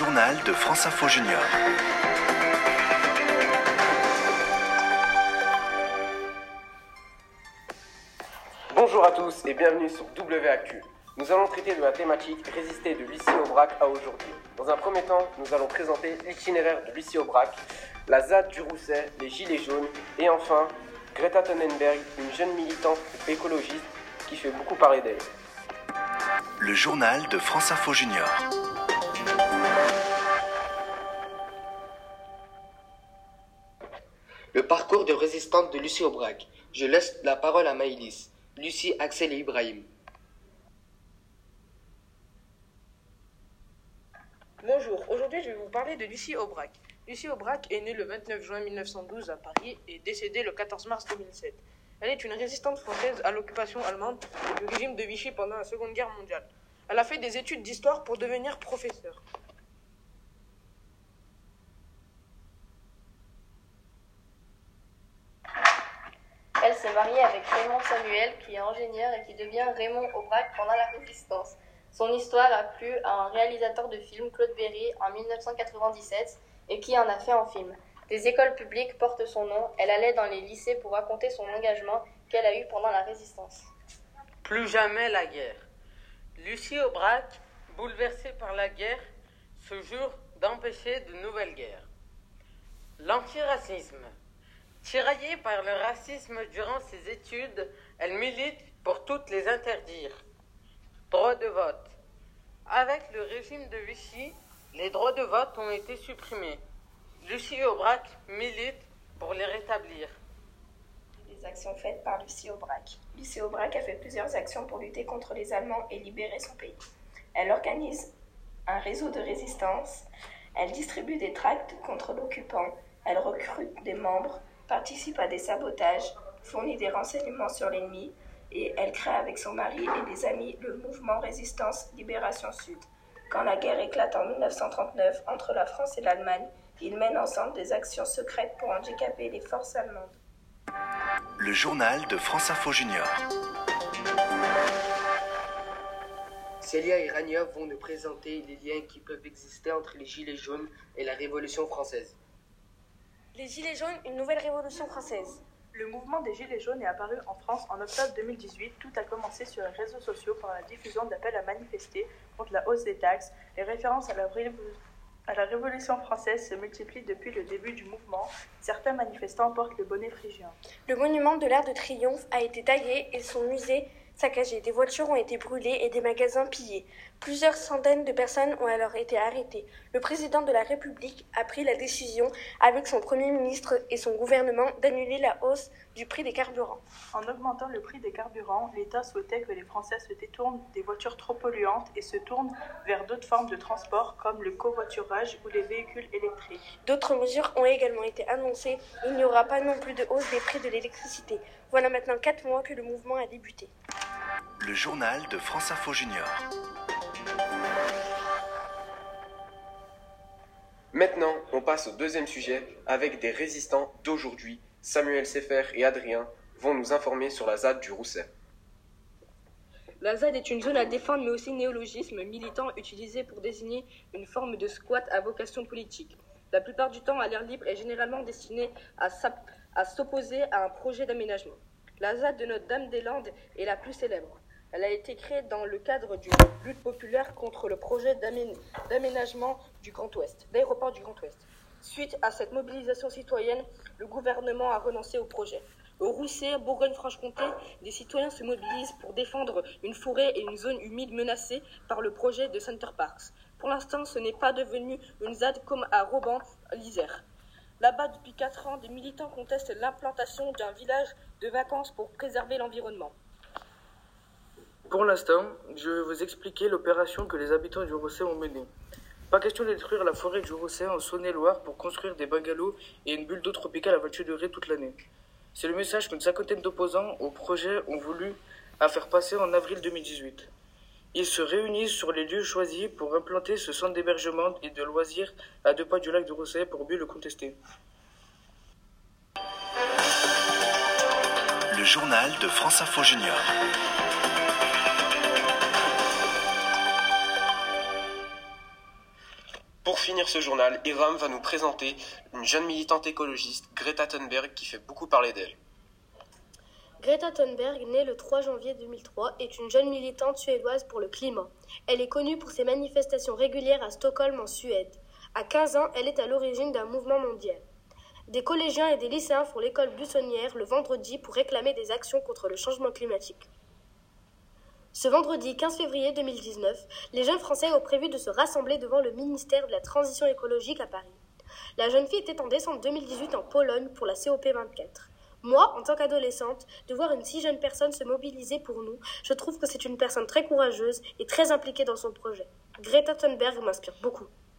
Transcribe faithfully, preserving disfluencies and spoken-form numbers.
journal de France Info Junior. Bonjour à tous et bienvenue sur W Actu. Nous allons traiter de la thématique résister de Lucie Aubrac à aujourd'hui. Dans un premier temps, nous allons présenter l'itinéraire de Lucie Aubrac, la Z A D du Rousset, les Gilets jaunes et enfin Greta Thunberg, une jeune militante écologiste qui fait beaucoup parler d'elle. Le journal de France Info Junior. Le parcours de résistante de Lucie Aubrac. Je laisse la parole à Maïlis, Lucie, Axel et Ibrahim. Bonjour, aujourd'hui je vais vous parler de Lucie Aubrac. Lucie Aubrac est née le vingt-neuf juin mille neuf cent douze à Paris et décédée le quatorze mars deux mille sept. Elle est une résistante française à l'occupation allemande du régime de Vichy pendant la Seconde Guerre mondiale. Elle a fait des études d'histoire pour devenir professeure. Elle s'est mariée avec Raymond Samuel, qui est ingénieur et qui devient Raymond Aubrac pendant la Résistance. Son histoire a plu à un réalisateur de film, Claude Berry, en mille neuf cent quatre-vingt-dix-sept, et qui en a fait un film. Des écoles publiques portent son nom. Elle allait dans les lycées pour raconter son engagement qu'elle a eu pendant la Résistance. Plus jamais la guerre. Lucie Aubrac, bouleversée par la guerre, se jure d'empêcher de nouvelles guerres. L'antiracisme. Tiraillée par le racisme durant ses études, elle milite pour toutes les interdire. Droit de vote. Avec le régime de Vichy, les droits de vote ont été supprimés. Lucie Aubrac milite pour les rétablir. Les actions faites par Lucie Aubrac. Lucie Aubrac a fait plusieurs actions pour lutter contre les Allemands et libérer son pays. Elle organise un réseau de résistance, elle distribue des tracts contre l'occupant, elle recrute des membres, participe à des sabotages, fournit des renseignements sur l'ennemi et elle crée avec son mari et des amis le mouvement Résistance Libération Sud. Quand la guerre éclate en mille neuf cent trente-neuf entre la France et l'Allemagne, ils mènent ensemble des actions secrètes pour handicaper les forces allemandes. Le journal de France Info Junior. Célia et Rania vont nous présenter les liens qui peuvent exister entre les Gilets jaunes et la Révolution française. Les Gilets jaunes, une nouvelle révolution française. Le mouvement des Gilets jaunes est apparu en France en octobre deux mille dix-huit. Tout a commencé sur les réseaux sociaux par la diffusion d'appels à manifester contre la hausse des taxes. Les références à la, ré... à la Révolution française se multiplient depuis le début du mouvement. Certains manifestants portent le bonnet phrygien. Le monument de l'Arc de Triomphe a été taillé et son musée saccagé. Des voitures ont été brûlées et des magasins pillés. Plusieurs centaines de personnes ont alors été arrêtées. Le président de la République a pris la décision, avec son Premier ministre et son gouvernement, d'annuler la hausse du prix des carburants. En augmentant le prix des carburants, l'État souhaitait que les Français se détournent des voitures trop polluantes et se tournent vers d'autres formes de transport comme le covoiturage ou les véhicules électriques. D'autres mesures ont également été annoncées. Il n'y aura pas non plus de hausse des prix de l'électricité. Voilà maintenant quatre mois que le mouvement a débuté. Le journal de France Info Junior. Maintenant, on passe au deuxième sujet avec des résistants d'aujourd'hui. Samuel Sefer et Adrien vont nous informer sur la Z A D du Rousset. La Z A D est une zone à défendre, mais aussi néologisme militant utilisé pour désigner une forme de squat à vocation politique. La plupart du temps, à l'air libre est généralement destinée à, à s'opposer à un projet d'aménagement. La Z A D de Notre-Dame-des-Landes est la plus célèbre. Elle a été créée dans le cadre d'une lutte populaire contre le projet d'amé- d'aménagement du Grand Ouest, d'aéroport du Grand Ouest. Suite à cette mobilisation citoyenne, le gouvernement a renoncé au projet. Au Rousset, Bourgogne-Franche-Comté, des citoyens se mobilisent pour défendre une forêt et une zone humide menacée par le projet de Center Parks. Pour l'instant, ce n'est pas devenu une Z A D comme à Roban, l'Isère. Là-bas, depuis quatre ans, des militants contestent l'implantation d'un village de vacances pour préserver l'environnement. Pour l'instant, je vais vous expliquer l'opération que les habitants du Rousset ont menée. Pas question de détruire la forêt du Rousset en Saône-et-Loire pour construire des bungalows et une bulle d'eau tropicale à voiture durée toute l'année. C'est le message qu'une cinquantaine d'opposants au projet ont voulu à faire passer en avril deux mille dix-huit. Ils se réunissent sur les lieux choisis pour implanter ce centre d'hébergement et de loisirs à deux pas du lac du Rousset pour mieux le contester. Le journal de France Info Junior. Pour finir ce journal, Hiram va nous présenter une jeune militante écologiste, Greta Thunberg, qui fait beaucoup parler d'elle. Greta Thunberg, née le trois janvier deux mille trois, est une jeune militante suédoise pour le climat. Elle est connue pour ses manifestations régulières à Stockholm en Suède. À quinze ans, elle est à l'origine d'un mouvement mondial. Des collégiens et des lycéens font l'école buissonnière le vendredi pour réclamer des actions contre le changement climatique. Ce vendredi quinze février deux mille dix-neuf, les jeunes Français ont prévu de se rassembler devant le ministère de la Transition écologique à Paris. La jeune fille était en décembre deux mille dix-huit en Pologne pour la C O P vingt-quatre. Moi, en tant qu'adolescente, de voir une si jeune personne se mobiliser pour nous, je trouve que c'est une personne très courageuse et très impliquée dans son projet. Greta Thunberg m'inspire beaucoup.